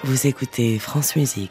Vous écoutez France Musique.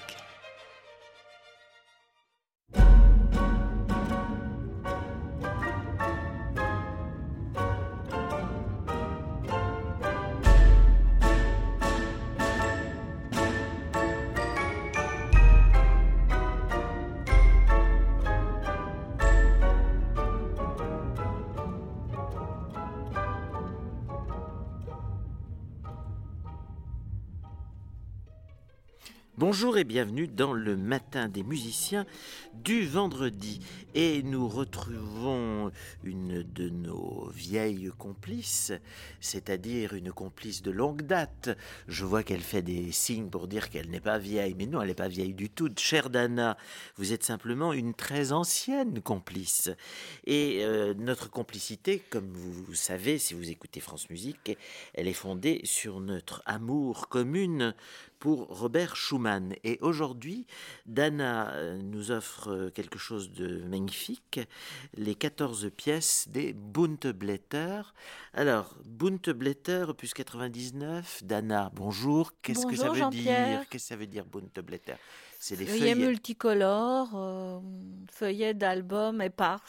Bonjour et bienvenue dans le matin des musiciens du vendredi. Et nous retrouvons une de nos vieilles complices, c'est-à-dire une complice de longue date. Je vois qu'elle fait des signes pour dire qu'elle n'est pas vieille, mais non, elle n'est pas vieille du tout. Chère Dana, vous êtes simplement une très ancienne complice. Et notre complicité, comme vous savez, si vous écoutez France Musique, elle est fondée sur notre amour commun pour Robert Schumann. Et aujourd'hui, Dana nous offre quelque chose de magnifique, les 14 pièces des Bunte-Blätter. Alors, Bunte-Blätter, opus 99, Dana, bonjour. Qu'est-ce que ça veut dire? Qu'est-ce que ça veut dire Bunte-Blätter? C'est les feuillets multicolores, feuillets d'albums épars.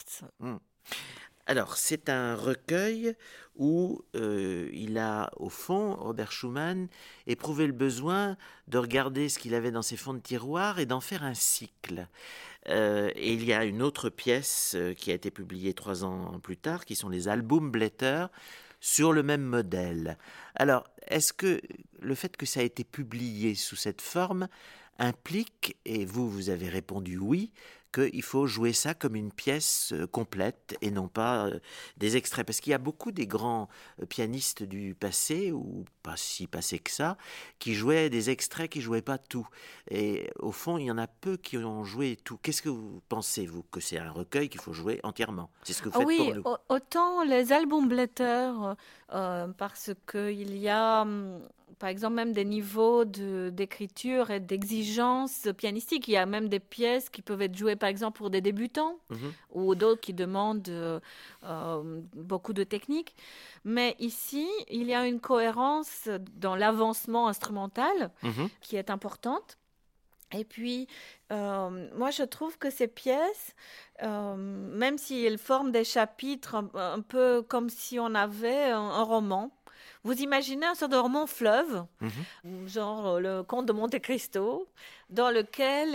Alors, c'est un recueil où il a, au fond, Robert Schumann, éprouvé le besoin de regarder ce qu'il avait dans ses fonds de tiroir et d'en faire un cycle. Et il y a une autre pièce qui a été publiée 3 ans plus tard, qui sont les Albumblätter, sur le même modèle. Alors, est-ce que le fait que ça a été publié sous cette forme implique, et vous avez répondu oui, qu'il faut jouer ça comme une pièce complète et non pas des extraits. Parce qu'il y a beaucoup des grands pianistes du passé, ou pas si passé que ça, qui jouaient des extraits, qui ne jouaient pas tout. Et au fond, il y en a peu qui ont joué tout. Qu'est-ce que vous pensez, vous, que c'est un recueil qu'il faut jouer entièrement? C'est ce que vous faites pour nous. Oui, autant les Albumblätter, parce qu'il y a... par exemple, même des niveaux d'écriture et d'exigence pianistique. Il y a même des pièces qui peuvent être jouées, par exemple, pour des débutants ou d'autres qui demandent beaucoup de technique. Mais ici, il y a une cohérence dans l'avancement instrumental qui est importante. Et puis, moi, je trouve que ces pièces, même si elles forment des chapitres un peu comme si on avait un roman, vous imaginez un sorte de roman fleuve, genre le Comte de Monte Cristo, dans lequel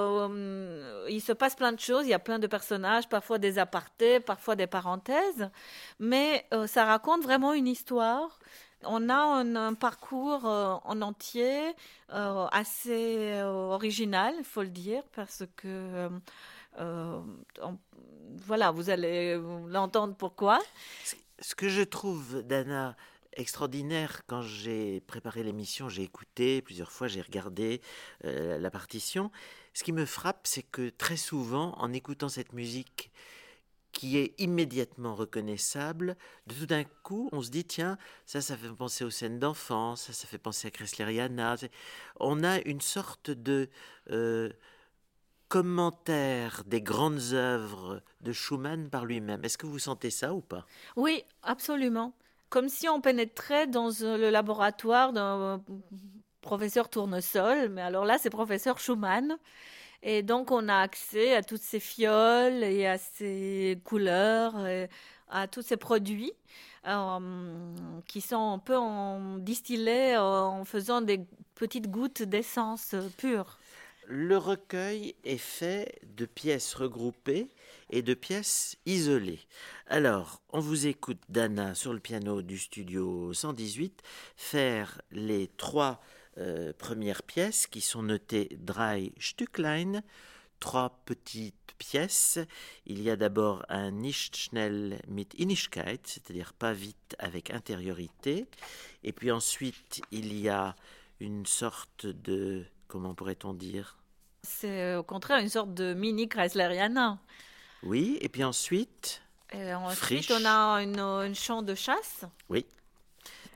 il se passe plein de choses, il y a plein de personnages, parfois des apartés, parfois des parenthèses, mais ça raconte vraiment une histoire. On a un parcours en entier assez original, il faut le dire, parce que voilà, vous allez l'entendre pourquoi. Ce que je trouve, Dana, extraordinaire, quand j'ai préparé l'émission, j'ai écouté plusieurs fois, j'ai regardé la partition. Ce qui me frappe, c'est que très souvent, en écoutant cette musique qui est immédiatement reconnaissable, de tout d'un coup, on se dit, tiens, ça fait penser aux scènes d'enfance, ça fait penser à Kreisleriana. On a une sorte de commentaire des grandes œuvres de Schumann par lui-même. Est-ce que vous sentez ça ou pas? Oui, absolument. Comme si on pénétrait dans le laboratoire d'un professeur Tournesol, mais alors là, c'est professeur Schumann. Et donc, on a accès à toutes ces fioles et à ces couleurs, et à tous ces produits qui sont un peu distillés en faisant des petites gouttes d'essence pure. Le recueil est fait de pièces regroupées et de pièces isolées. Alors, on vous écoute, Dana, sur le piano du studio 118, faire les 3 premières pièces qui sont notées Drei Stücklein, 3 petites pièces. Il y a d'abord un Nicht schnell mit Innigkeit, c'est-à-dire pas vite avec intériorité. Et puis ensuite, il y a une sorte de... Comment pourrait-on dire? C'est au contraire une sorte de mini Kreisleriana. Oui, et puis ensuite... Ensuite, on a une chant de chasse. Oui. Donc,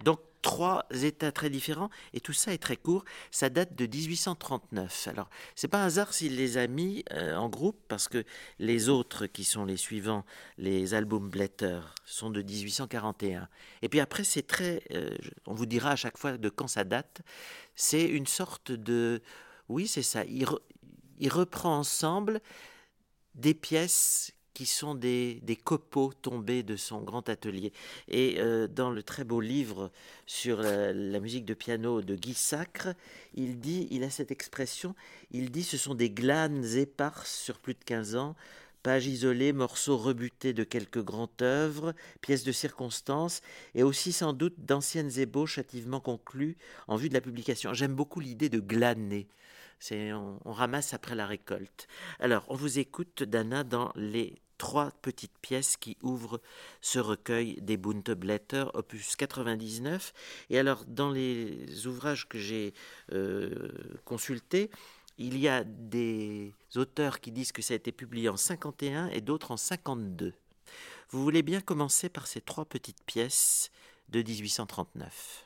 3 états très différents, et tout ça est très court. Ça date de 1839. Alors, c'est pas un hasard s'il les a mis en groupe, parce que les autres, qui sont les suivants, les Albumblätter, sont de 1841. Et puis après, c'est très... on vous dira à chaque fois de quand ça date. C'est une sorte de... Oui, c'est ça. Il reprend ensemble des pièces qui sont des copeaux tombés de son grand atelier. Et dans le très beau livre sur la musique de piano de Guy Sacre, il a cette expression, il dit « ce sont des glanes éparses sur plus de 15 ans, pages isolées, morceaux rebutés de quelques grandes œuvres, pièces de circonstance, et aussi sans doute d'anciennes ébauches hâtivement conclues en vue de la publication. » J'aime beaucoup l'idée de glaner. On ramasse après la récolte. Alors, on vous écoute, Dana, dans les 3 petites pièces qui ouvrent ce recueil des Bunte Blätter, opus 99. Et alors, dans les ouvrages que j'ai consultés, il y a des auteurs qui disent que ça a été publié en 51 et d'autres en 52. Vous voulez bien commencer par ces 3 petites pièces de 1839.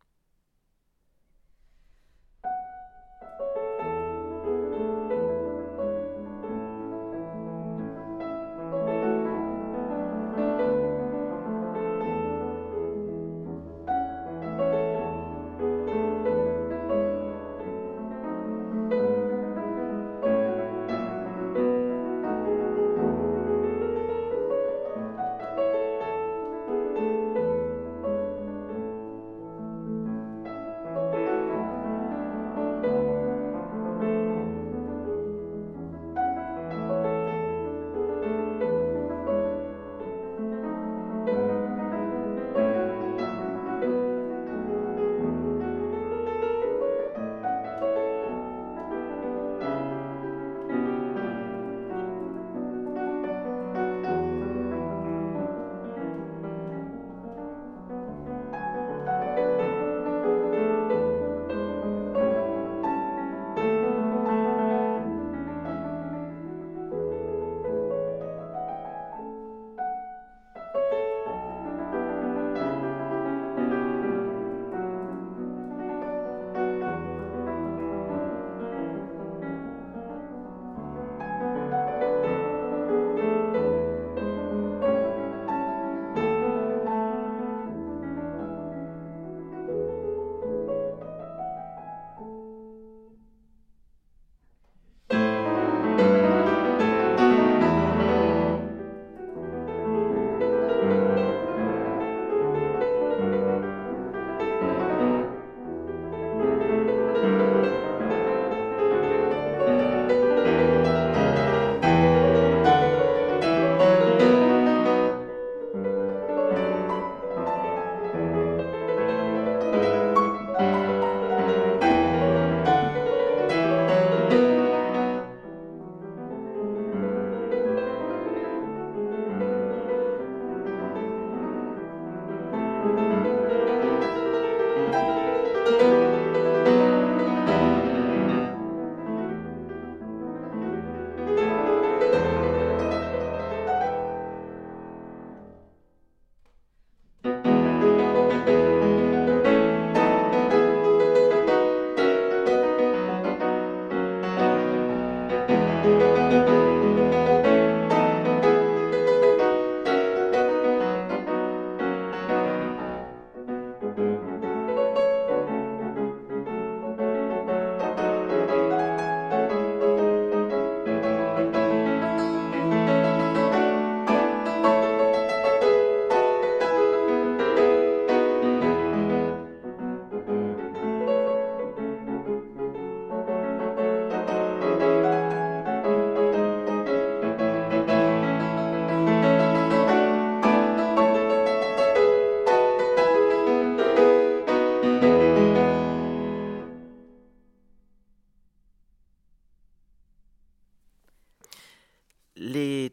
Les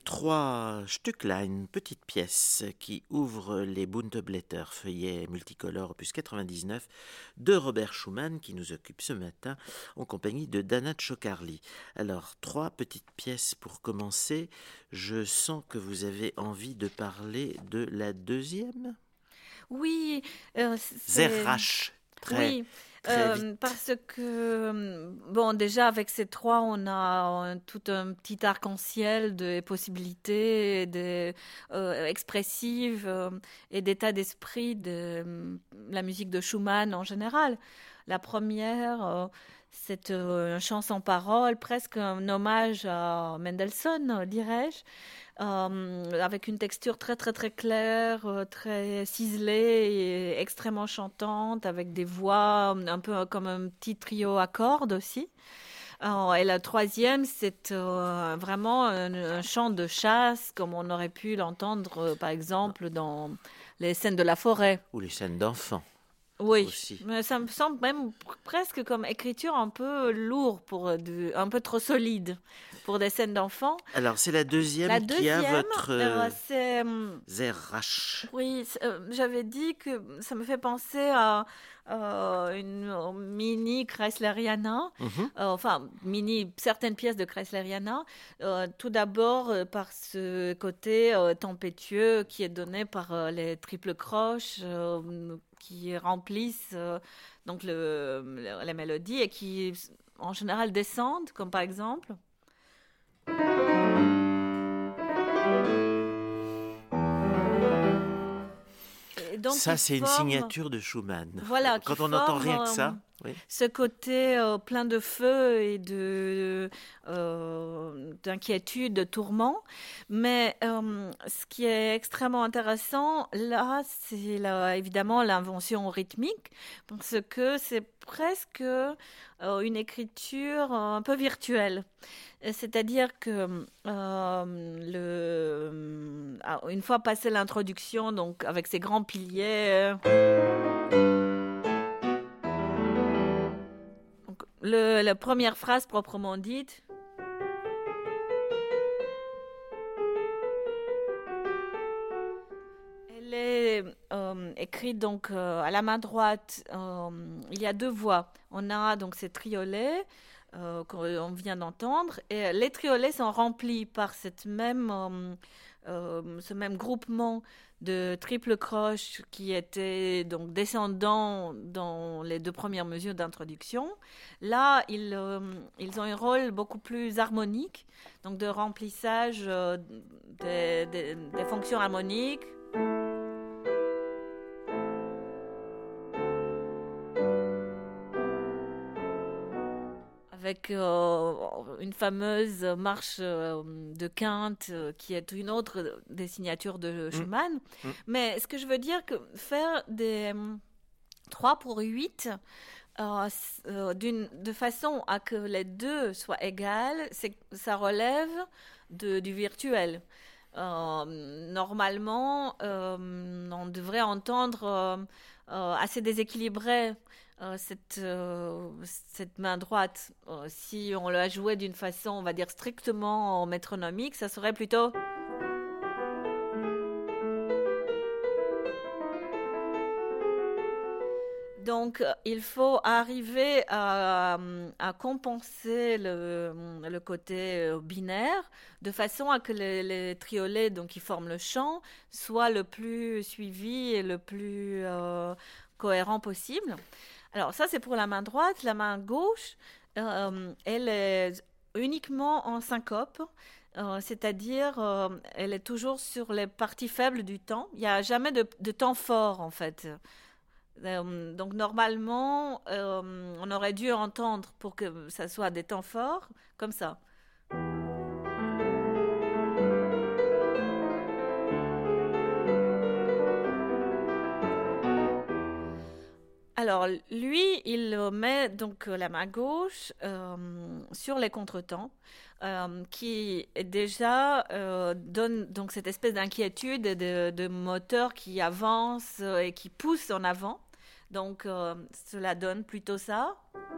3 Stücklein, petites pièces qui ouvrent les Bunte Blätter, feuillets multicolores opus 99 de Robert Schumann qui nous occupe ce matin en compagnie de Dana Csokarli. Alors, 3 petites pièces pour commencer. Je sens que vous avez envie de parler de la deuxième. Oui, Zerrache, oui, très vite. parce que, bon, déjà avec ces trois, on a tout un petit arc-en-ciel de possibilités expressives et d'état d'esprit de la musique de Schumann en général. La première, c'est un chant sans parole, presque un hommage à Mendelssohn, dirais-je. Avec une texture très très très claire, très ciselée et extrêmement chantante, avec des voix un peu comme un petit trio à cordes aussi. Et la troisième, c'est vraiment un chant de chasse, comme on aurait pu l'entendre par exemple dans les scènes de la forêt. Ou les scènes d'enfants. Oui, Aussi. mais ça me semble même presque comme écriture un peu lourd, un peu trop solide pour des scènes d'enfants. Alors, c'est la deuxième La qui a deuxième, votre c'est... Zerrache. Oui, j'avais dit que ça me fait penser à une mini Kreisleriana, enfin, certaines pièces de Kreisleriana. Tout d'abord par ce côté tempétueux qui est donné par les triples croches qui remplissent donc les mélodies et qui en général descendent, comme par exemple. Donc, ça, c'est une signature de Schumann. Voilà, quand on n'entend rien que ça. Oui. Ce côté plein de feu et d'inquiétude, de tourment. Mais ce qui est extrêmement intéressant, là, c'est évidemment l'invention rythmique, parce que c'est presque une écriture un peu virtuelle. C'est-à-dire que une fois passé l'introduction, donc avec ces grands piliers, donc, la première phrase proprement dite, elle est écrite donc à la main droite. Il y a deux voix. On a donc ces triolets qu'on vient d'entendre, et les triolets sont remplis par ce même groupement de triple croche qui était donc descendant dans les deux premières mesures d'introduction. Là, ils ont un rôle beaucoup plus harmonique, donc de remplissage des fonctions harmoniques. Avec une fameuse marche de quinte qui est une autre des signatures de Schumann. Mais ce que je veux dire, que faire des 3 pour 8 de façon à que les deux soient égales, ça relève du virtuel. Normalement, on devrait entendre assez déséquilibré cette main droite. Si on la jouait d'une façon, on va dire, strictement métronomique, ça serait plutôt... Donc, il faut arriver à compenser le côté binaire de façon à que les triolets donc, qui forment le chant soient le plus suivis et le plus cohérent possible. Alors, ça, c'est pour la main droite. La main gauche, elle est uniquement en syncope. C'est-à-dire, elle est toujours sur les parties faibles du temps. Il n'y a jamais de temps fort, en fait. Donc normalement, on aurait dû entendre pour que ça soit des temps forts, comme ça. Alors lui, il met donc la main gauche sur les contretemps, qui déjà donne donc cette espèce d'inquiétude de moteur qui avance et qui pousse en avant. Donc cela donne plutôt ça.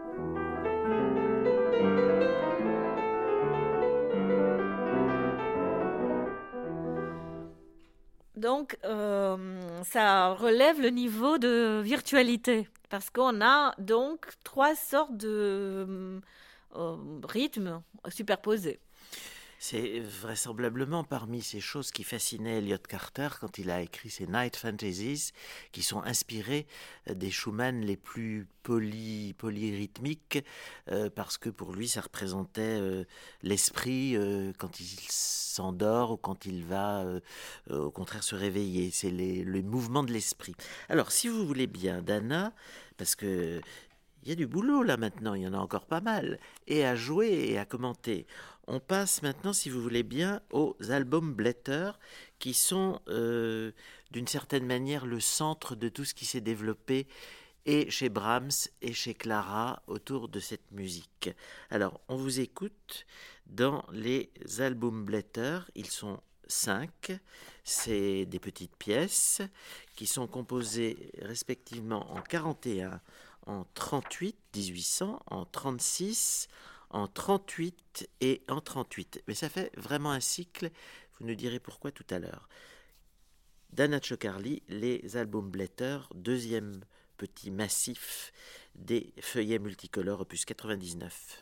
Donc ça relève le niveau de virtualité parce qu'on a donc 3 sortes de rythmes superposés. C'est vraisemblablement parmi ces choses qui fascinaient Elliott Carter quand il a écrit ses Night Fantasies, qui sont inspirées des Schumann les plus polyrythmiques, parce que pour lui, ça représentait l'esprit quand il s'endort ou quand il va, au contraire, se réveiller. C'est le mouvement de l'esprit. Alors, si vous voulez bien, Dana, parce que il y a du boulot là maintenant, il y en a encore pas mal, et à jouer et à commenter. On passe maintenant, si vous voulez bien, aux albums Blätter, qui sont d'une certaine manière le centre de tout ce qui s'est développé et chez Brahms et chez Clara autour de cette musique. Alors, on vous écoute dans les albums Blätter, ils sont 5, c'est des petites pièces qui sont composées respectivement en 41, en 38, 1800, en 36, en 38 et en 38. Mais ça fait vraiment un cycle, vous nous direz pourquoi tout à l'heure. Dana Ciocarli, les albums Blätter, deuxième petit massif des feuillets multicolores, opus 99.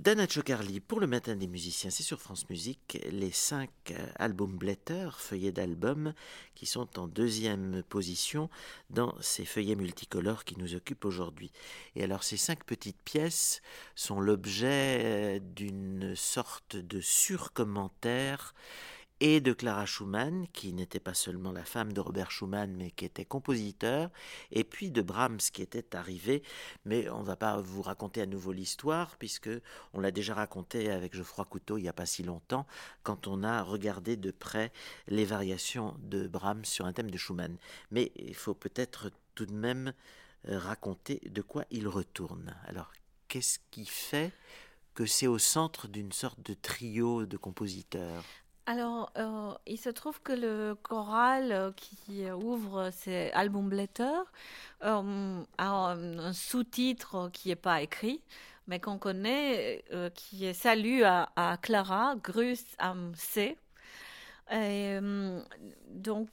Dana Chokarli, pour le Matin des musiciens, c'est sur France Musique, les 5 Albumblätter, feuillets d'albums, qui sont en 2e position dans ces feuillets multicolores qui nous occupent aujourd'hui. Et alors ces 5 petites pièces sont l'objet d'une sorte de surcommentaire et de Clara Schumann, qui n'était pas seulement la femme de Robert Schumann, mais qui était compositeur, et puis de Brahms, qui était arrivé. Mais on ne va pas vous raconter à nouveau l'histoire, puisque on l'a déjà raconté avec Geoffroy Couteau il n'y a pas si longtemps, quand on a regardé de près les variations de Brahms sur un thème de Schumann. Mais il faut peut-être tout de même raconter de quoi il retourne. Alors, qu'est-ce qui fait que c'est au centre d'une sorte de trio de compositeurs ? Alors, il se trouve que le choral qui ouvre ces Albumblätter a un sous-titre qui n'est pas écrit, mais qu'on connaît, qui est Salut à Clara, Grüß am See. Et, donc,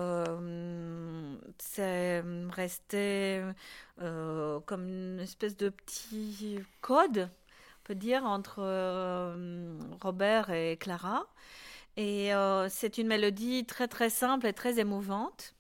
c'est resté comme une espèce de petit code, on peut dire, entre Robert et Clara. Et c'est une mélodie très très simple et très émouvante.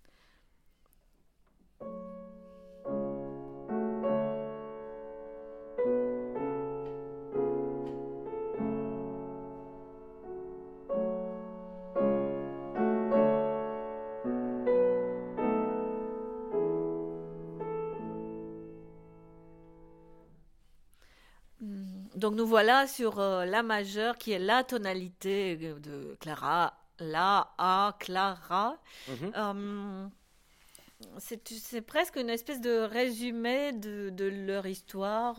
Donc nous voilà sur la majeure qui est la tonalité de Clara, la, a, Clara. C'est presque une espèce de résumé de leur histoire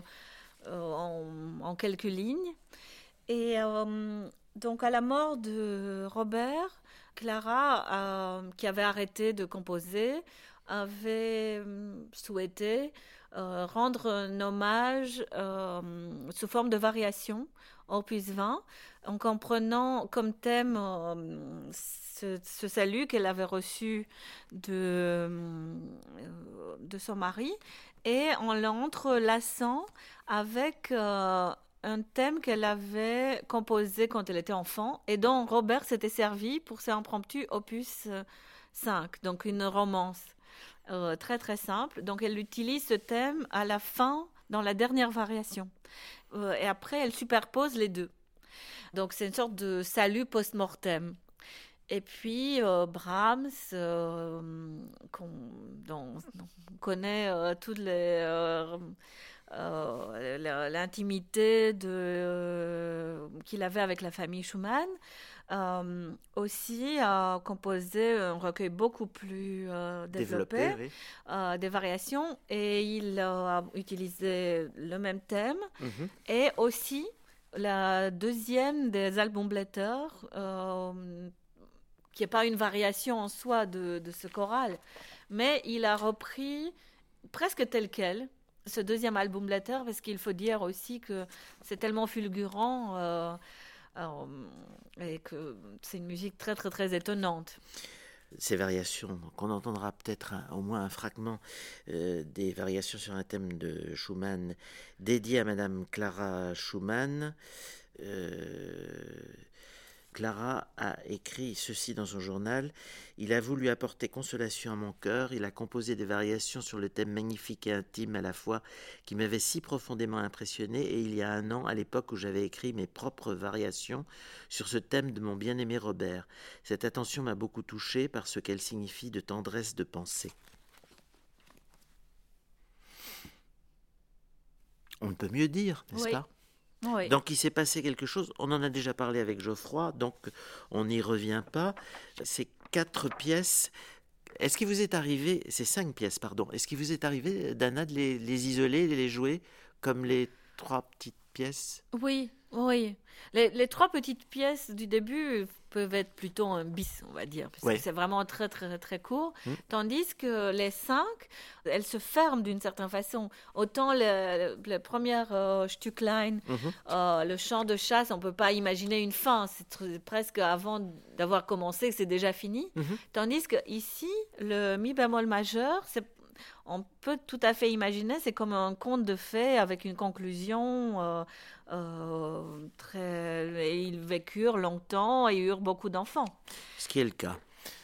en quelques lignes. Et donc à la mort de Robert, Clara, qui avait arrêté de composer, avait souhaité rendre un hommage sous forme de variation, opus 20, en prenant comme thème ce salut qu'elle avait reçu de son mari et en l'entrelaçant avec un thème qu'elle avait composé quand elle était enfant et dont Robert s'était servi pour ses impromptus opus 5, donc une romance. Très très simple. Donc elle utilise ce thème à la fin dans la dernière variation. Et après elle superpose les deux. Donc c'est une sorte de salut post-mortem. Et puis Brahms, dont on connaît toute l'intimité qu'il avait avec la famille Schumann, aussi a composé un recueil beaucoup plus développé, oui. Des variations, et il a utilisé le même thème, et aussi la deuxième des Albumblätter, qui n'est pas une variation en soi de ce choral, mais il a repris presque tel quel ce deuxième Albumblätter, parce qu'il faut dire aussi que c'est tellement fulgurant et que c'est une musique très très très étonnante. Ces variations, qu'on entendra peut-être au moins un fragment des variations sur un thème de Schumann dédié à Madame Clara Schumann. Clara a écrit ceci dans son journal. « Il a voulu apporter consolation à mon cœur. Il a composé des variations sur le thème magnifique et intime à la fois qui m'avait si profondément impressionné. Et il y a un an, à l'époque où j'avais écrit mes propres variations sur ce thème de mon bien-aimé Robert. Cette attention m'a beaucoup touché parce qu'elle signifie de tendresse de pensée. » On ne peut mieux dire, n'est-ce pas ? Oui. Donc il s'est passé quelque chose, on en a déjà parlé avec Geoffroy, donc on n'y revient pas. Ces 4 pièces, est-ce qu'il vous est arrivé, ces 5 pièces, pardon, est-ce qu'il vous est arrivé, Dana, de les isoler, de les jouer comme les 3 petites pièces ? Oui, oui. Les 3 petites pièces du début peuvent être plutôt un bis, on va dire, parce que c'est vraiment très, très, très court. Tandis que les 5, elles se ferment d'une certaine façon. Autant la première Stücklein, le chant de chasse, on ne peut pas imaginer une fin. C'est presque avant d'avoir commencé que c'est déjà fini. Tandis que ici, le mi bémol majeur, on peut tout à fait imaginer, c'est comme un conte de fées avec une conclusion. Et ils vécurent longtemps et eurent beaucoup d'enfants. Ce qui est le cas.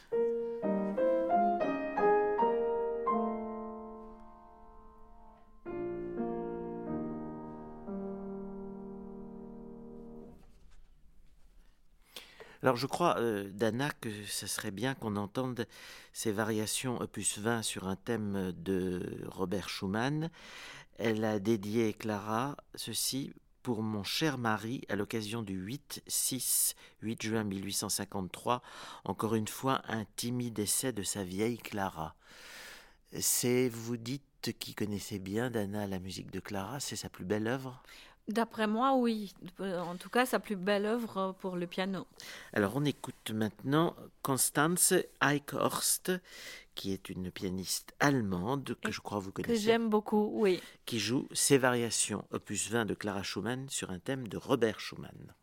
Alors je crois, Dana, que ce serait bien qu'on entende ces variations opus 20 sur un thème de Robert Schumann. Elle a dédié, Clara, ceci pour mon cher mari à l'occasion du 8 juin 1853, encore une fois un timide essai de sa vieille Clara. Vous dites qui connaissez bien, Dana, la musique de Clara, c'est sa plus belle œuvre ? D'après moi, oui. En tout cas, sa plus belle œuvre pour le piano. Alors, on écoute maintenant Constanze Eichhorst, qui est une pianiste allemande que je crois vous connaissez. Que j'aime beaucoup, oui. Qui joue ses variations opus 20 de Clara Schumann sur un thème de Robert Schumann.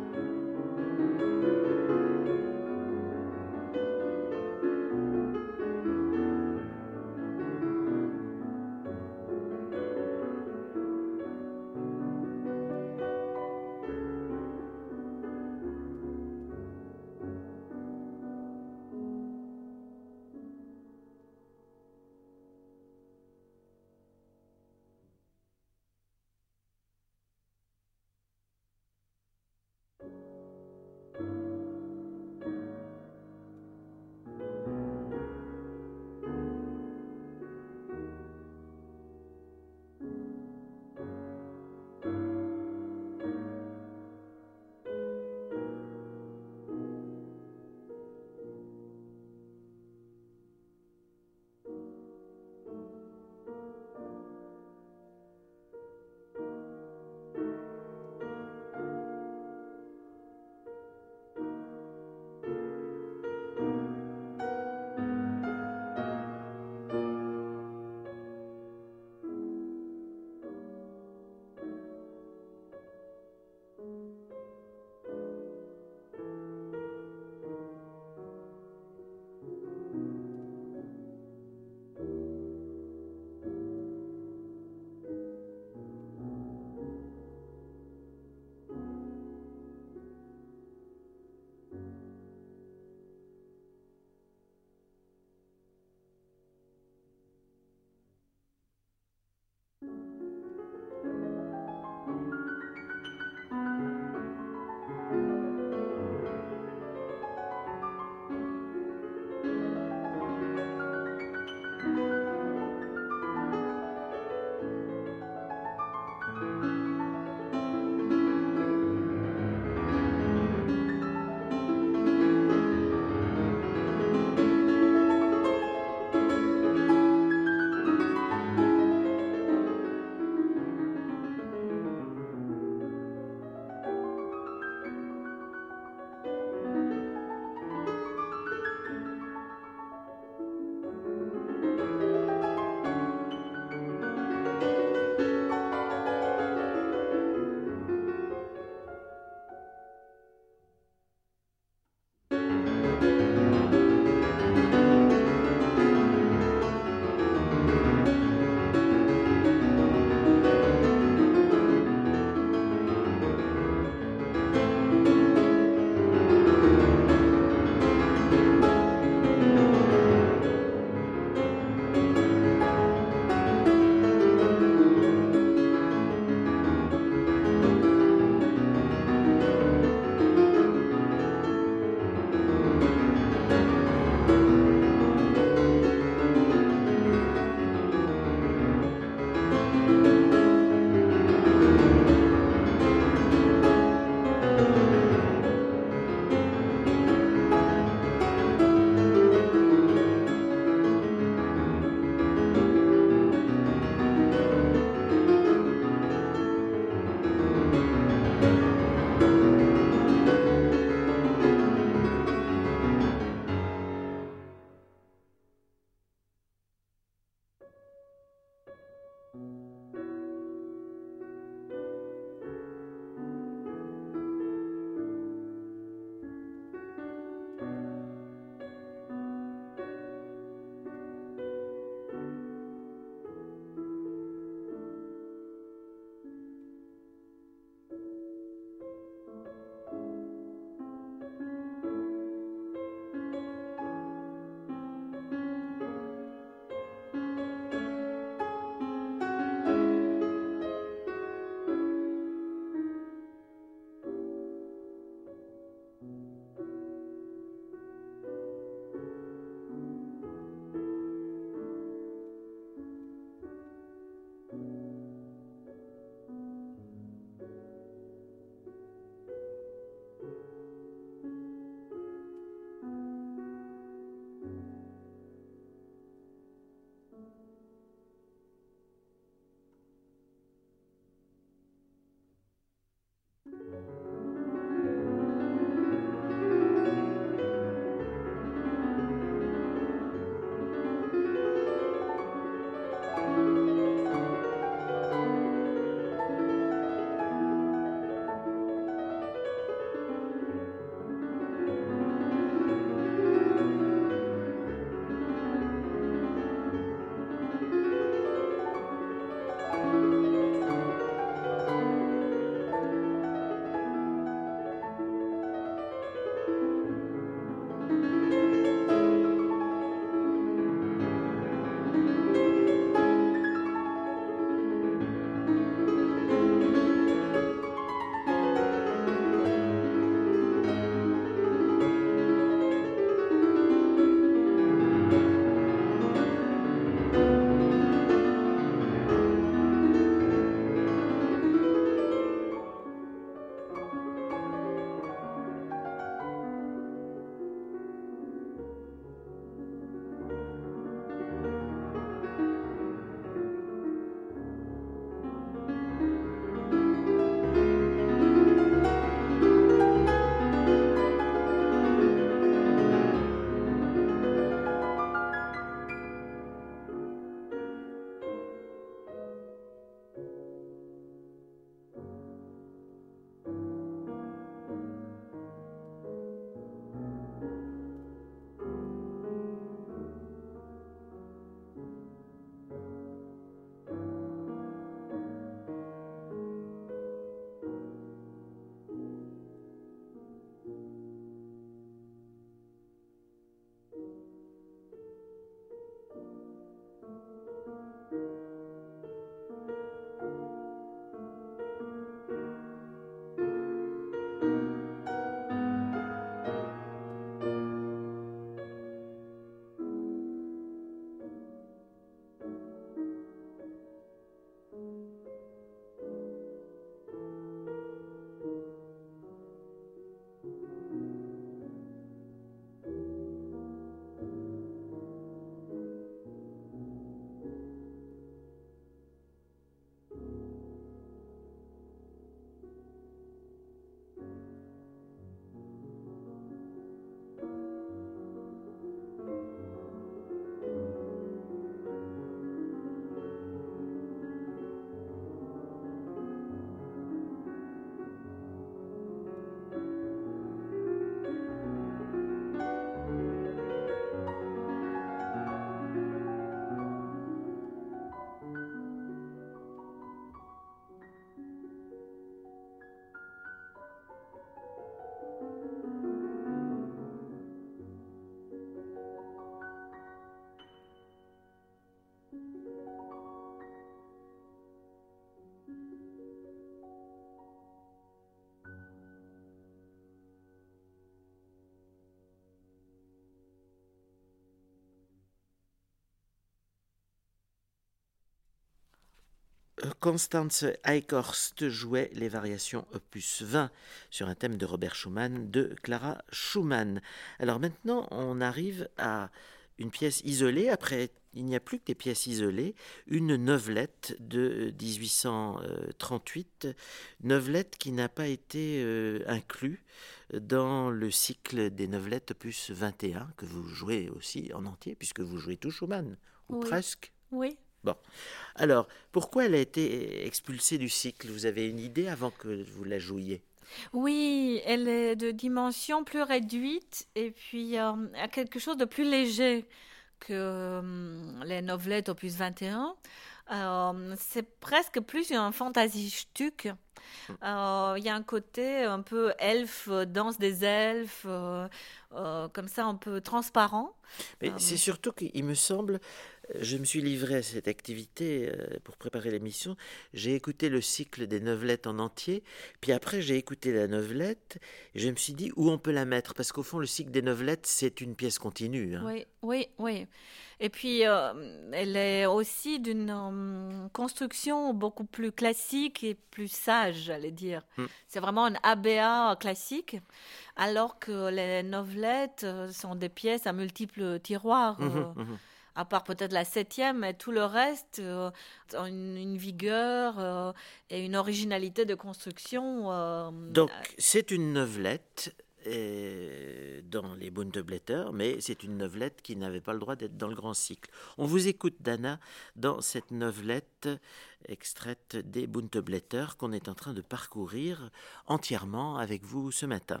Constance Eichhorst jouait les variations opus 20 sur un thème de Robert Schumann de Clara Schumann. Alors maintenant, on arrive à une pièce isolée. Après, il n'y a plus que des pièces isolées. Une neuvelette de 1838, neuvelette qui n'a pas été inclus dans le cycle des neuvelettes opus 21, que vous jouez aussi en entier, puisque vous jouez tout Schumann, ou Oui. presque. Oui. Bon. Alors, pourquoi elle a été expulsée du cycle? Vous avez une idée avant que vous la jouiez? Oui, elle est de dimension plus réduite et puis a quelque chose de plus léger que les novelettes opus 21. C'est presque plus un fantasy-stück. Il y a un côté un peu elfe, danse des elfes, comme ça un peu transparent. Mais c'est surtout qu'il me semble, je me suis livré à cette activité pour préparer l'émission. J'ai écouté le cycle des neuvelettes en entier, puis après j'ai écouté la neuvelette, et je me suis dit où on peut la mettre, parce qu'au fond le cycle des neuvelettes c'est une pièce continue. Hein. Oui, oui, oui. Et puis, elle est aussi d'une construction beaucoup plus classique et plus sage, j'allais dire. C'est vraiment un ABA classique, alors que les novelettes sont des pièces à multiples tiroirs. À part peut-être la 7e, mais tout le reste ont une vigueur et une originalité de construction. Donc c'est une neuvelette dans les Bunte-Blätter, mais c'est une neuvelette qui n'avait pas le droit d'être dans le grand cycle. On vous écoute, Dana, dans cette neuvelette extraite des Bunte-Blätter qu'on est en train de parcourir entièrement avec vous ce matin.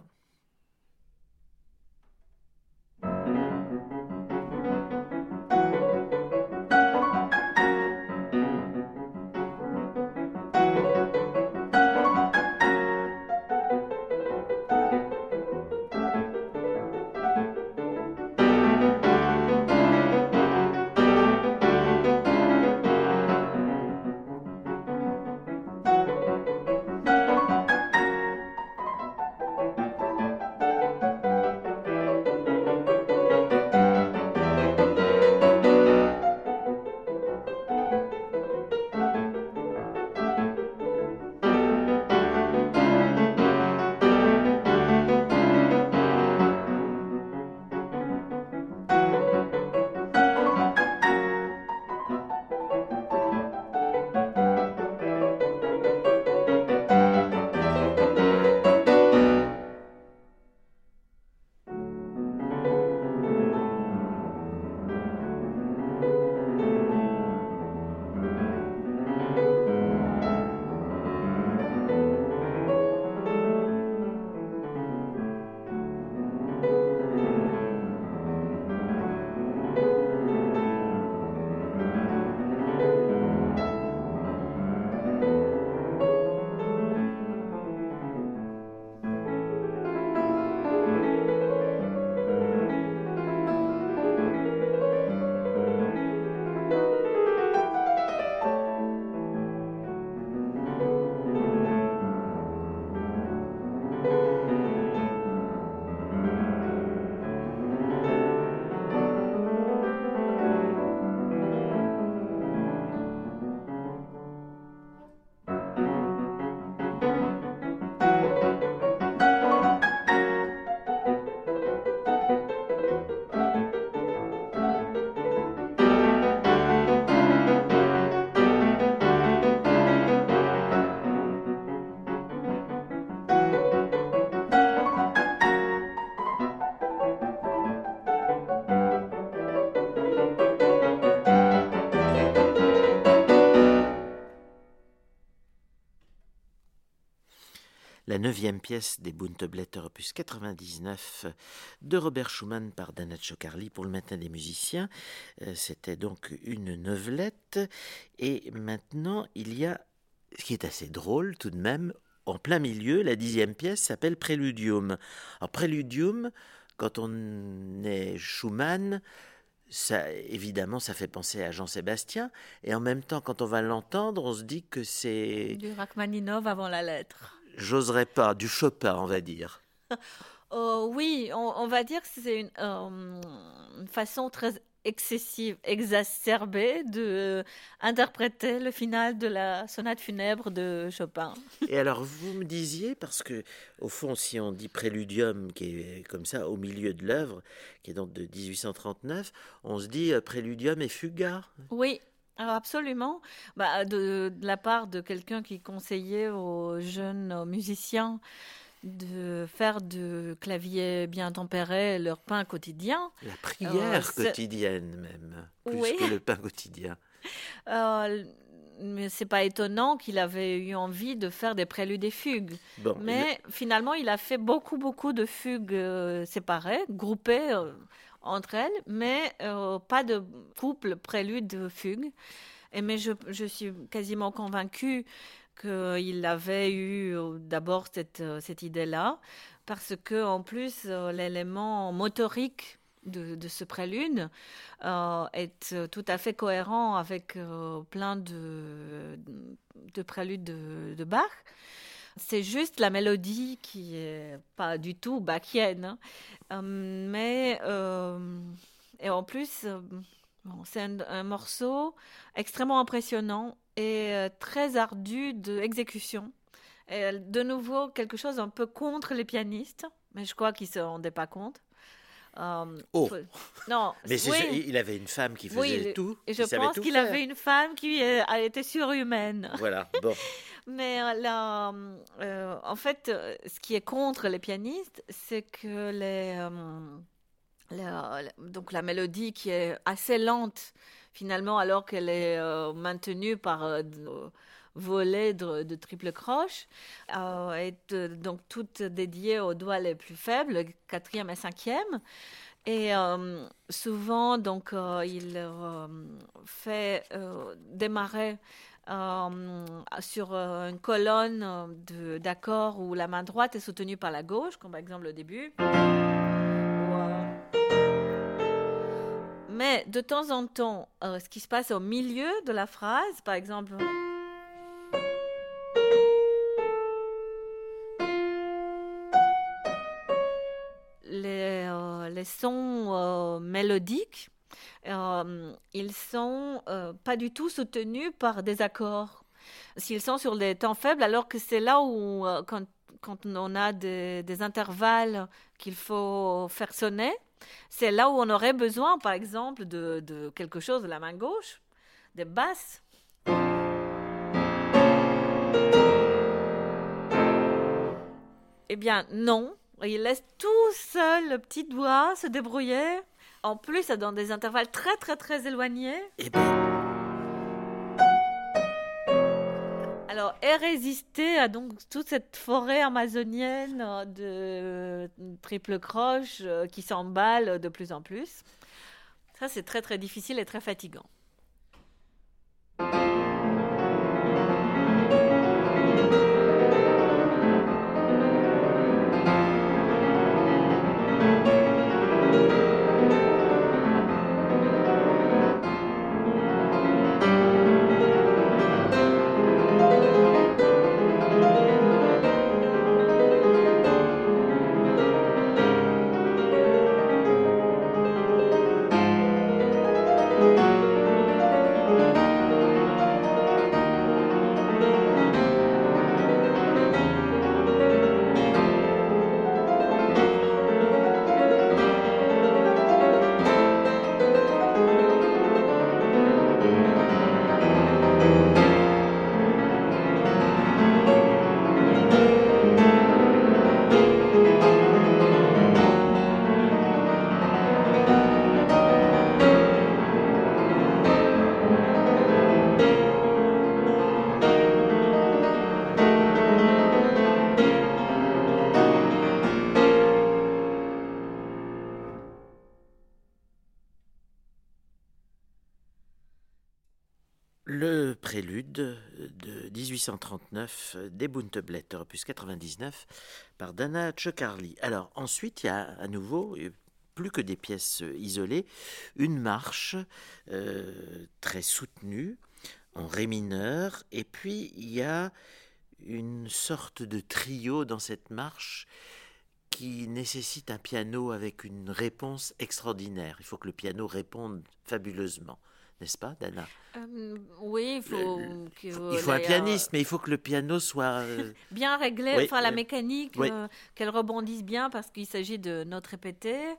La 9e pièce des Bunte-Blätter opus 99 de Robert Schumann par Dana Ciocarli pour le matin des musiciens. C'était donc une neuvelette. Et maintenant, il y a, ce qui est assez drôle tout de même, en plein milieu, la 10e pièce s'appelle Préludium. Alors Préludium, quand on est Schumann, ça, évidemment, ça fait penser à Jean-Sébastien. Et en même temps, quand on va l'entendre, on se dit que c'est... Du Rachmaninov avant la lettre. J'oserais pas, du Chopin, on va dire. Oui, on va dire que c'est une façon très excessive, exacerbée d'interpréter le final de la sonate funèbre de Chopin. Et alors, vous me disiez, parce que, au fond, si on dit préludium, qui est comme ça, au milieu de l'œuvre, qui est donc de 1839, on se dit préludium et fuga. Oui, alors absolument. De la part de quelqu'un qui conseillait aux jeunes musiciens de faire du clavier bien tempéré leur pain quotidien. La prière quotidienne même, plus oui. que le pain quotidien. Mais c'est pas étonnant qu'il avait eu envie de faire des préludes et fugues. Bon, mais finalement, il a fait beaucoup de fugues séparées, groupées entre elles, mais pas de couple prélude-fugue. Mais je suis quasiment convaincue qu'il avait eu d'abord cette idée-là, parce que en plus, l'élément motorique de ce prélude est tout à fait cohérent avec plein de préludes de Bach. C'est juste la mélodie qui est pas du tout bachienne, mais et en plus c'est un morceau extrêmement impressionnant et très ardu d'exécution. Et de nouveau quelque chose un peu contre les pianistes, mais je crois qu'ils ne se rendaient pas compte. Non, mais il avait une femme qui faisait tout. Et je pense qu'il avait une femme qui a été surhumaine. Voilà, bon. Mais en fait, ce qui est contre les pianistes, c'est que donc la mélodie qui est assez lente, finalement, alors qu'elle est maintenue par volée de triple croche, est donc toute dédiée aux doigts les plus faibles, 4e et 5e. Et souvent, donc, il fait démarrer sur une colonne d'accords où la main droite est soutenue par la gauche, comme par exemple le début. Mais de temps en temps, ce qui se passe au milieu de la phrase, par exemple... Les sons mélodiques, ils sont pas du tout soutenus par des accords. S'ils sont sur des temps faibles, alors que c'est là où, quand on a des intervalles qu'il faut faire sonner, c'est là où on aurait besoin, par exemple, de quelque chose de la main gauche, des basses. Eh bien, non. Il laisse tout seul le petit doigt se débrouiller. En plus, dans des intervalles très, très, très éloignés. Eh bien... Alors, et résister à donc toute cette forêt amazonienne de triple croche qui s'emballe de plus en plus. Ça, c'est très, très difficile et très fatigant. Le prélude de 1839 des Bunte Blätter, opus 99, par Dana Csokarli. Alors ensuite, il y a à nouveau, plus que des pièces isolées, une marche très soutenue, en ré mineur, et puis il y a une sorte de trio dans cette marche qui nécessite un piano avec une réponse extraordinaire. Il faut que le piano réponde fabuleusement. N'est-ce pas, Dana? Oui, il faut Il faut un pianiste, mais il faut que le piano soit... bien réglé, Oui, enfin la oui. mécanique, Oui. qu'elle rebondisse bien parce qu'il s'agit de notes répétées.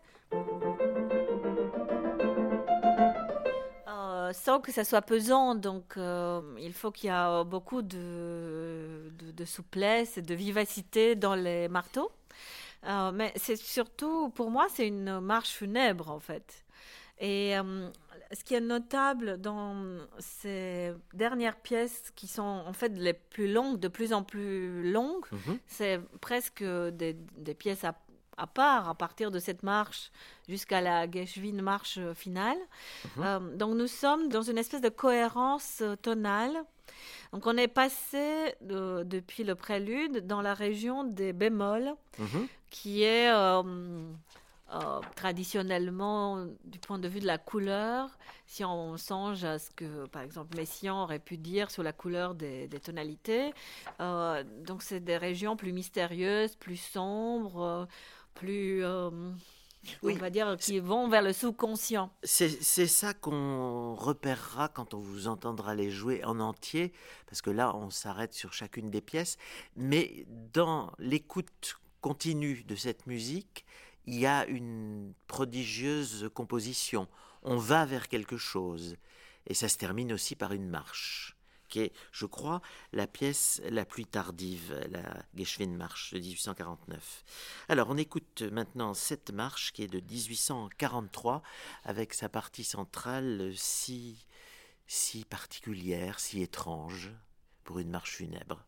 Sans que ça soit pesant, donc il faut qu'il y ait beaucoup de souplesse et de vivacité dans les marteaux. Mais c'est surtout, pour moi, c'est une marche funèbre en fait. Et ce qui est notable dans ces dernières pièces qui sont en fait les plus longues, de plus en plus longues, c'est presque des pièces à part à partir de cette marche jusqu'à la Geschwin marche finale. Donc nous sommes dans une espèce de cohérence tonale. Donc on est passé depuis le prélude dans la région des bémols, qui est traditionnellement, du point de vue de la couleur, si on songe à ce que, par exemple, Messiaen aurait pu dire sur la couleur des tonalités, donc c'est des régions plus mystérieuses, plus sombres, plus, Oui, on va dire, qui vont vers le sous-conscient. c'est ça qu'on repérera quand on vous entendra les jouer en entier, parce que là, on s'arrête sur chacune des pièces. Mais dans l'écoute continue de cette musique, il y a une prodigieuse composition. On va vers quelque chose. Et ça se termine aussi par une marche, qui est, je crois, la pièce la plus tardive, la Geschwin-Marche de 1849. Alors, on écoute maintenant cette marche qui est de 1843, avec sa partie centrale si particulière, si étrange, pour une marche funèbre.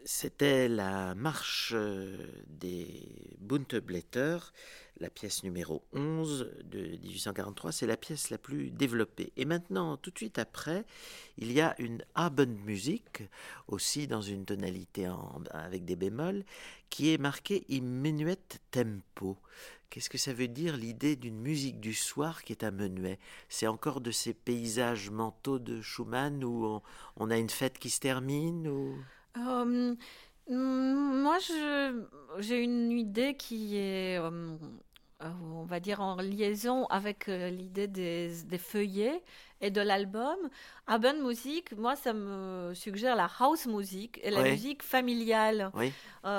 C'était la marche des Bunte Blätter, la pièce numéro 11 de 1843. C'est la pièce la plus développée. Et maintenant, tout de suite après, il y a une Abendmusik, aussi dans une tonalité avec des bémols, qui est marquée in menuet tempo. Qu'est-ce que ça veut dire, l'idée d'une musique du soir qui est un menuet? C'est encore de ces paysages mentaux de Schumann où on a une fête qui se termine ou... Euh, Moi, j'ai une idée qui est, on va dire, en liaison avec l'idée des feuillets et de l'album. Abendmusik, moi, ça me suggère la house music et la Oui, musique familiale. oui.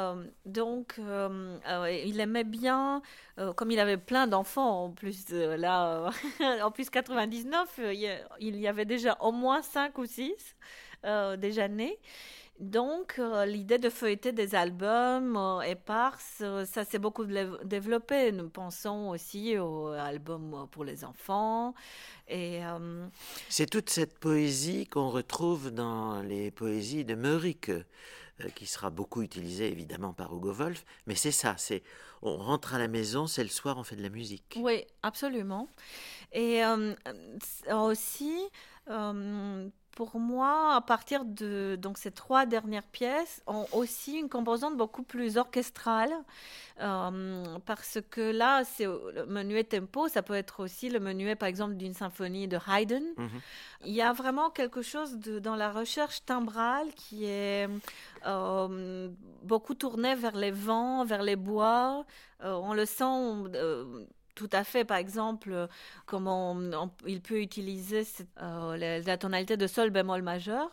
Il aimait bien, comme il avait plein d'enfants en plus, là, en plus 99, il y avait déjà au moins 5 ou 6 déjà nés. Donc, l'idée de feuilleter des albums éparses, ça s'est beaucoup développé. Nous pensons aussi aux albums pour les enfants. Et C'est toute cette poésie qu'on retrouve dans les poésies de Meurik, qui sera beaucoup utilisée évidemment par Hugo Wolf. Mais c'est ça, on rentre à la maison, c'est le soir, on fait de la musique. oui, absolument. Et aussi, euh, pour moi, à partir de donc ces 3 dernières pièces, ont aussi une composante beaucoup plus orchestrale, parce que là, c'est le menuet tempo, ça peut être aussi le menuet, par exemple, d'une symphonie de Haydn. Mhm. Il y a vraiment quelque chose dans la recherche timbrale qui est beaucoup tourné vers les vents, vers les bois. On le sent tout à fait, par exemple, comment il peut utiliser la tonalité de sol bémol majeur.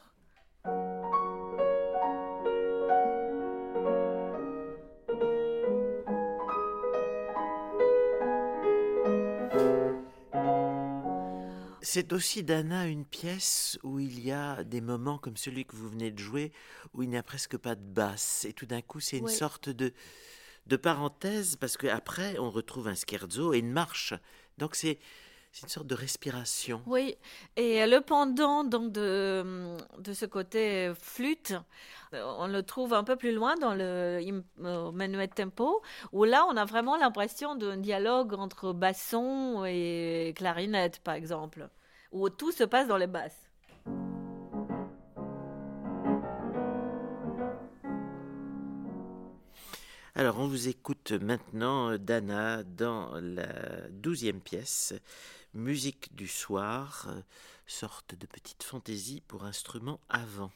C'est aussi, Dana, une pièce où il y a des moments comme celui que vous venez de jouer, où il n'y a presque pas de basse. Et tout d'un coup, c'est une Oui. sorte de parenthèse, parce qu'après, on retrouve un scherzo et une marche. Donc c'est une sorte de respiration. Oui, et le pendant donc de ce côté flûte, on le trouve un peu plus loin dans le menuet tempo, où là on a vraiment l'impression d'un dialogue entre basson et clarinette, par exemple, où tout se passe dans les basses. Alors, on vous écoute maintenant, Dana, dans la 12e pièce, Musique du soir, sorte de petite fantaisie pour instruments à vent.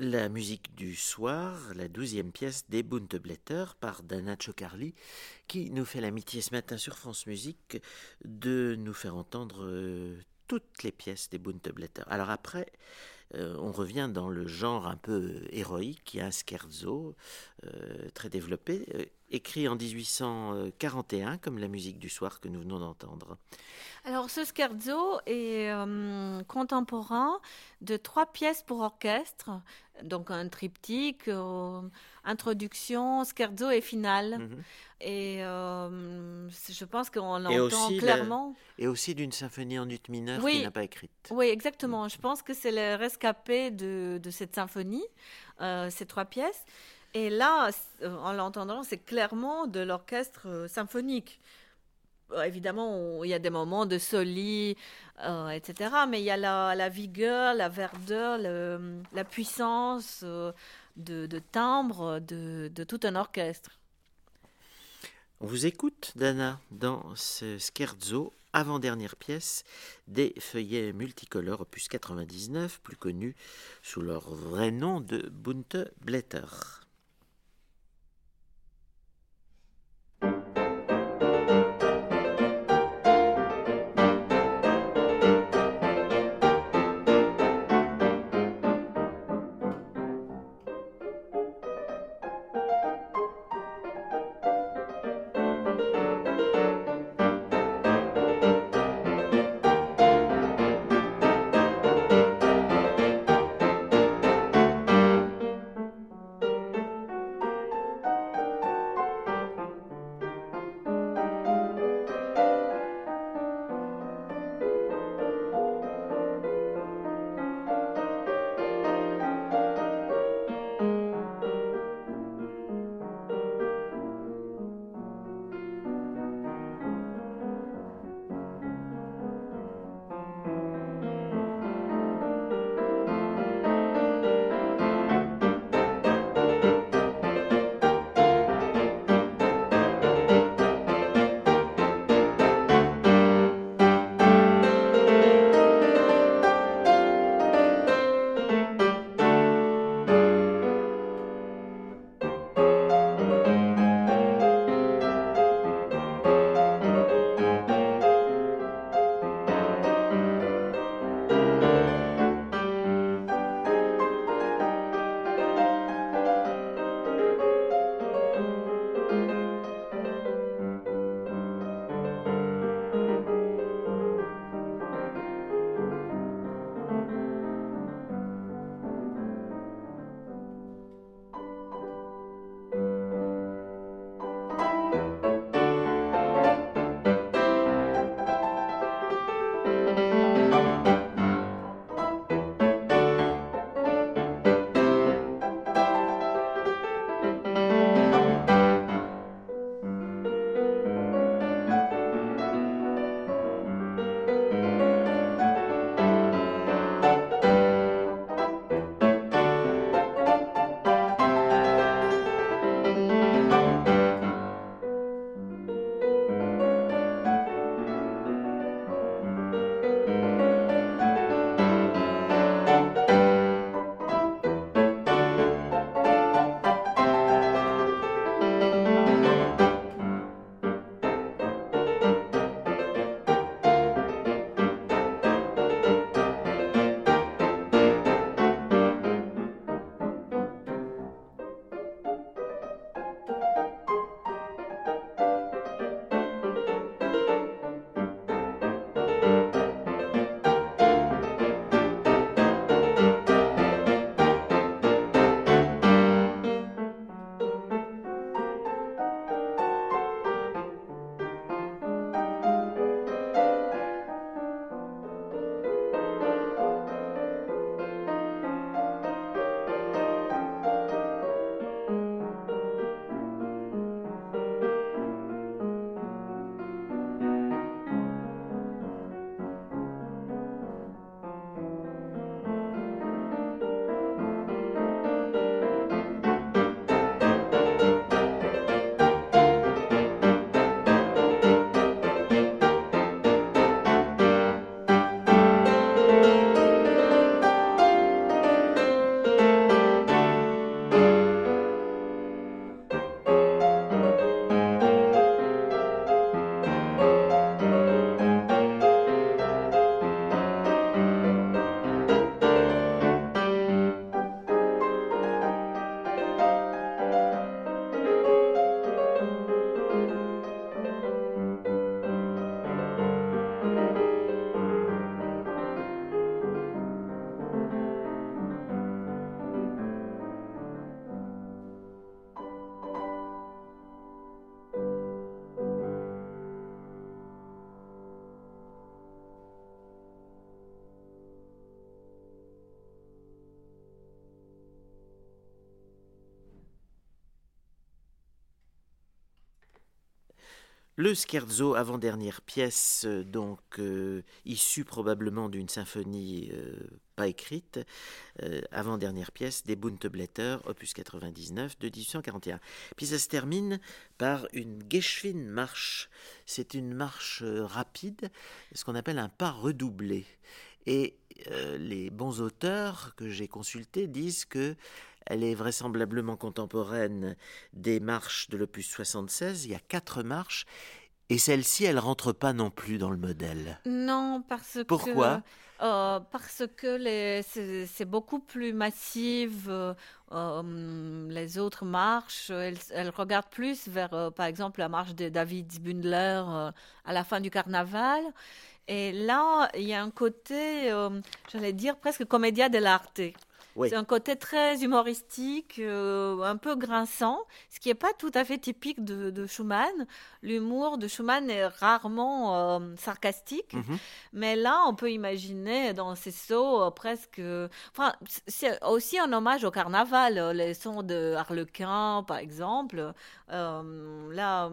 la musique du soir, la 12e pièce des Bunte-Blätter par Dana Ciocarli, qui nous fait l'amitié ce matin sur France Musique de nous faire entendre toutes les pièces des Bunte-Blätter. Alors après, on revient dans le genre un peu héroïque, qui est un scherzo très développé, écrit en 1841, comme la musique du soir que nous venons d'entendre. Alors, ce scherzo est contemporain de 3 pièces pour orchestre, donc un triptyque, introduction, scherzo et finale. Mhm. Et je pense qu'on Et l'entend aussi clairement. Et aussi d'une symphonie en ut mineur Oui. qu'il n'a pas écrite. Oui, exactement. Je pense que c'est le rescapé de cette symphonie, ces 3 pièces. Et là, en l'entendant, c'est clairement de l'orchestre symphonique. Évidemment, il y a des moments de soli, etc. Mais il y a la vigueur, la verdeur, la puissance de timbre de tout un orchestre. On vous écoute, Dana, dans ce scherzo, avant-dernière pièce des Feuillets multicolores, opus 99, plus connu sous leur vrai nom de Bunte-Blätter. Le scherzo, avant-dernière pièce, issue probablement d'une symphonie pas écrite, avant-dernière pièce des Bunte-Blätter, opus 99 de 1841. Puis ça se termine par une Geschwindmarsch. C'est une marche rapide, ce qu'on appelle un pas redoublé. Et les bons auteurs que j'ai consultés disent que elle est vraisemblablement contemporaine des marches de l'opus 76. Il y a 4 marches. Et celle-ci, elle ne rentre pas non plus dans le modèle. Non, Pourquoi ? Parce que c'est beaucoup plus massif. Les autres marches, elles regardent plus vers, par exemple, la marche de David Bündler à la fin du carnaval. Et là, il y a un côté, j'allais dire, presque commedia dell'arte. Oui. C'est un côté très humoristique, un peu grinçant, ce qui n'est pas tout à fait typique de Schumann. L'humour de Schumann est rarement sarcastique, mais là, on peut imaginer dans ces sauts presque... Enfin, c'est aussi un hommage au carnaval, les sons de Harlequin, par exemple. Là...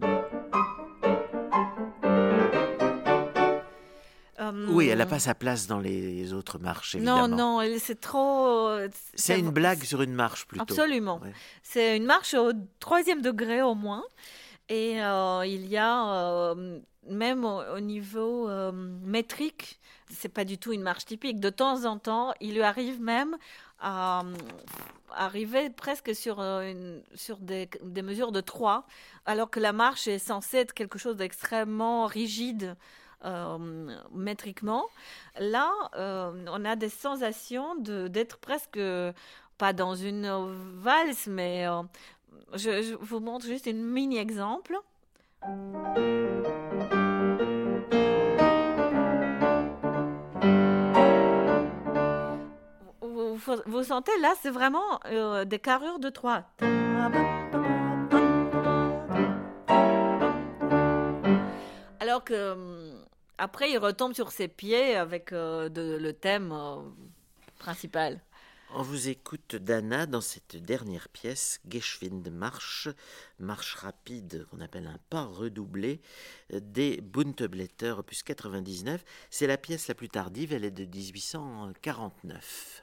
Oui, elle n'a pas sa place dans les autres marches, évidemment. Non, c'est trop... C'est une blague sur une marche, plutôt. Absolument. Ouais. C'est une marche au 3e degré au moins. Et il y a, même au niveau métrique, c'est pas du tout une marche typique. De temps en temps, il lui arrive même à arriver presque sur des mesures de 3, alors que la marche est censée être quelque chose d'extrêmement rigide, métriquement. Là, on a des sensations d'être presque, pas dans une valse, mais je vous montre juste un mini-exemple. Vous sentez, là, c'est vraiment des carrures de 3. Alors que... Après, il retombe sur ses pieds avec le thème principal. On vous écoute Dana dans cette dernière pièce, Geschwindmarsch, marche rapide qu'on appelle un pas redoublé, des Bunte-Blätter, opus 99. C'est la pièce la plus tardive, elle est de 1849.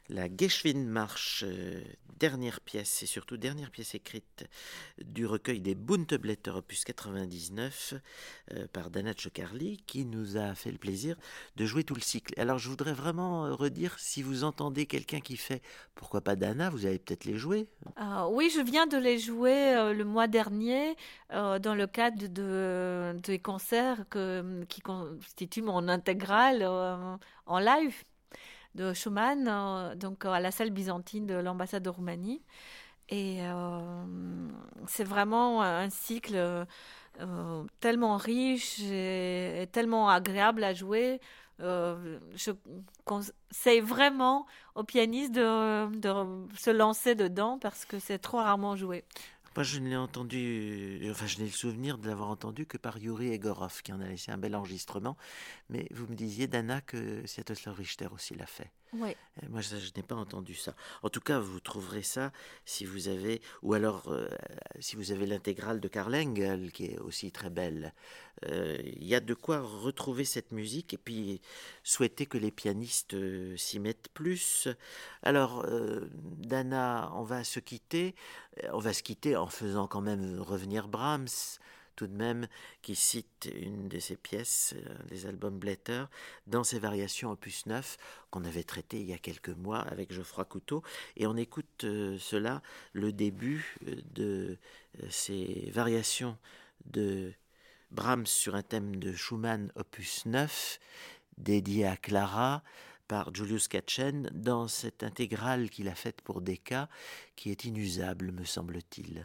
la Geschwindmarsch, dernière pièce et surtout dernière pièce écrite du recueil des Bunte-Blätter opus 99 par Dana Csokarli, qui nous a fait le plaisir de jouer tout le cycle. Alors je voudrais vraiment redire, si vous entendez quelqu'un qui fait pourquoi pas Dana, vous allez peut-être les jouer. Oui, je viens de les jouer le mois dernier dans le cadre des concerts qui constituent mon intégrale en live de Schumann, donc à la salle byzantine de l'ambassade de Roumanie. Et c'est vraiment un cycle tellement riche et tellement agréable à jouer. Je conseille vraiment aux pianistes de se lancer dedans parce que c'est trop rarement joué. Moi, je ne l'ai entendu, enfin, je n'ai le souvenir de l'avoir entendu que par Yuri Egorov, qui en a laissé un bel enregistrement. Mais vous me disiez, Dana, que Sviatoslav Richter aussi l'a fait. Oui. Moi, je n'ai pas entendu ça. En tout cas, vous trouverez ça si vous avez, ou alors si vous avez l'intégrale de Karl Engel, qui est aussi très belle. Il y a de quoi retrouver cette musique et puis souhaiter que les pianistes s'y mettent plus. Alors, Dana, on va se quitter. On va se quitter en faisant quand même revenir Brahms, tout de même, qui cite une de ses pièces, des albums Blätter, dans ses variations opus 9, qu'on avait traité il y a quelques mois avec Geoffroy Couteau. Et on écoute cela, le début de ces variations de Brahms sur un thème de Schumann opus 9, dédié à Clara, par Julius Katchen, dans cette intégrale qu'il a faite pour Decca, qui est inusable, me semble-t-il.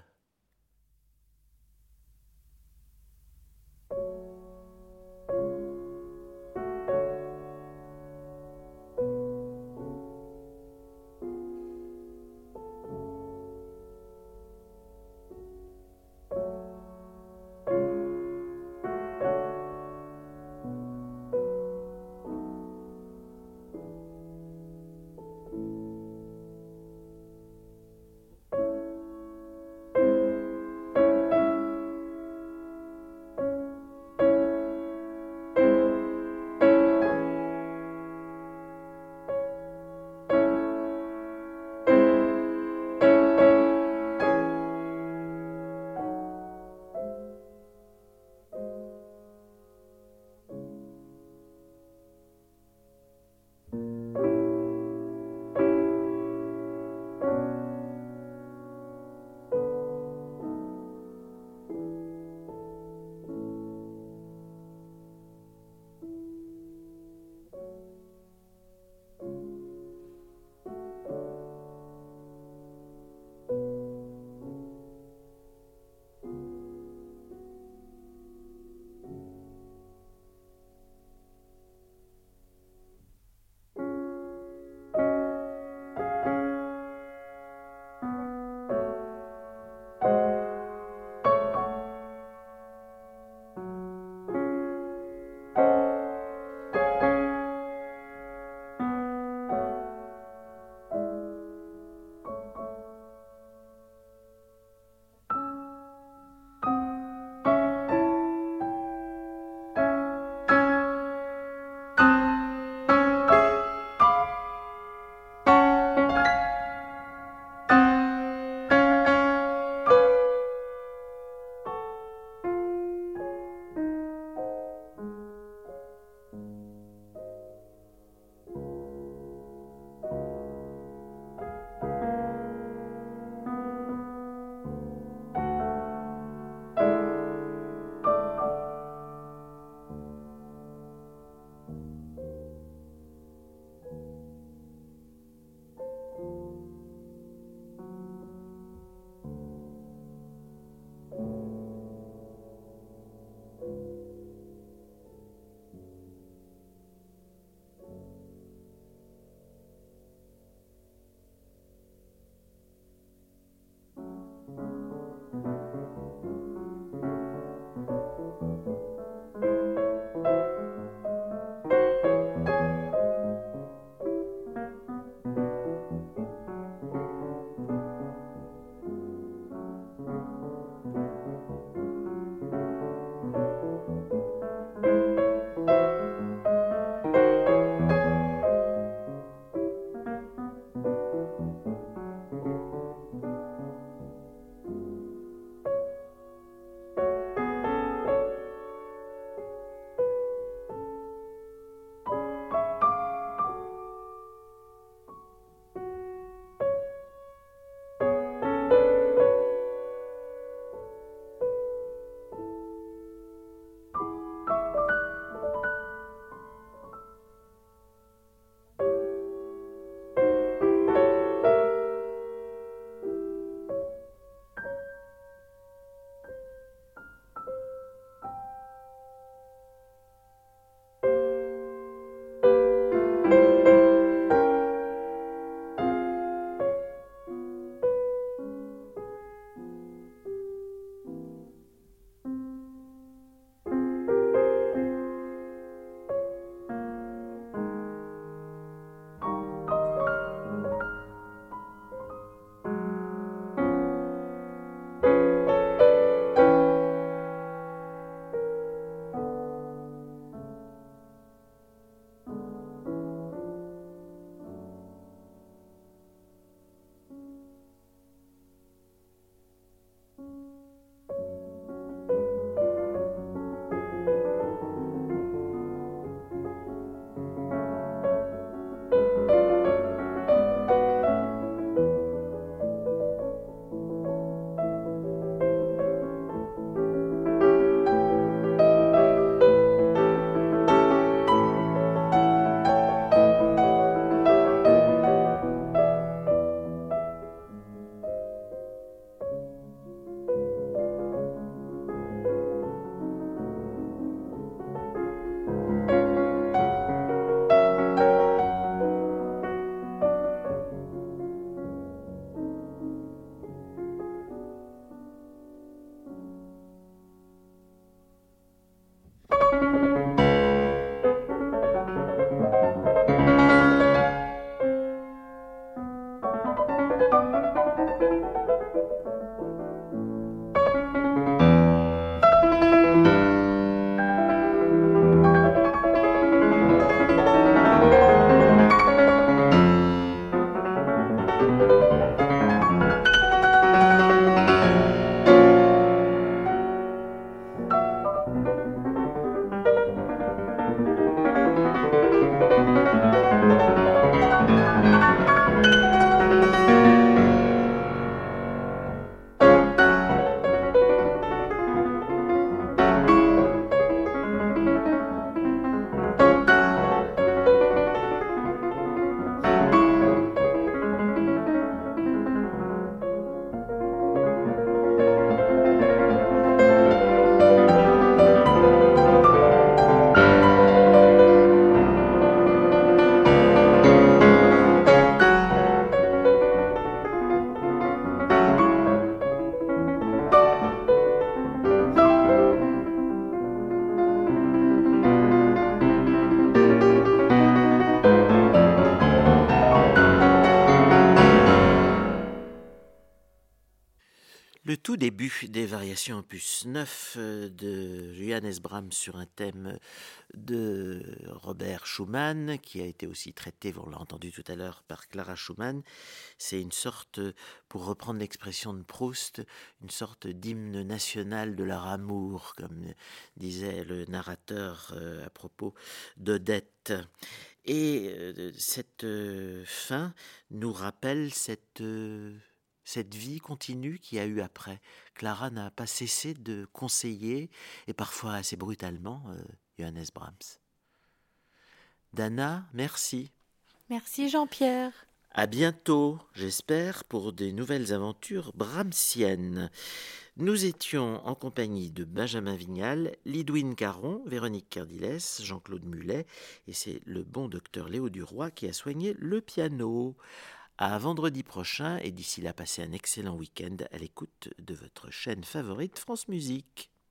tout début des variations opus 9 de Johannes Brahms sur un thème de Robert Schumann, qui a été aussi traité, vous l'avez entendu tout à l'heure, par Clara Schumann. C'est une sorte, pour reprendre l'expression de Proust, une sorte d'hymne national de leur amour, comme disait le narrateur à propos d'Odette. Et cette fin nous rappelle cette vie continue qu'il y a eu après. Clara n'a pas cessé de conseiller, et parfois assez brutalement, Johannes Brahms. Dana, merci. Merci Jean-Pierre. À bientôt, j'espère, pour des nouvelles aventures brahmsiennes. Nous étions en compagnie de Benjamin Vignal, Lidwine Caron, Véronique Cardilès, Jean-Claude Mulet, et c'est le bon docteur Léo Duroy qui a soigné le piano. À vendredi prochain, et d'ici là, passez un excellent week-end à l'écoute de votre chaîne favorite France Musique.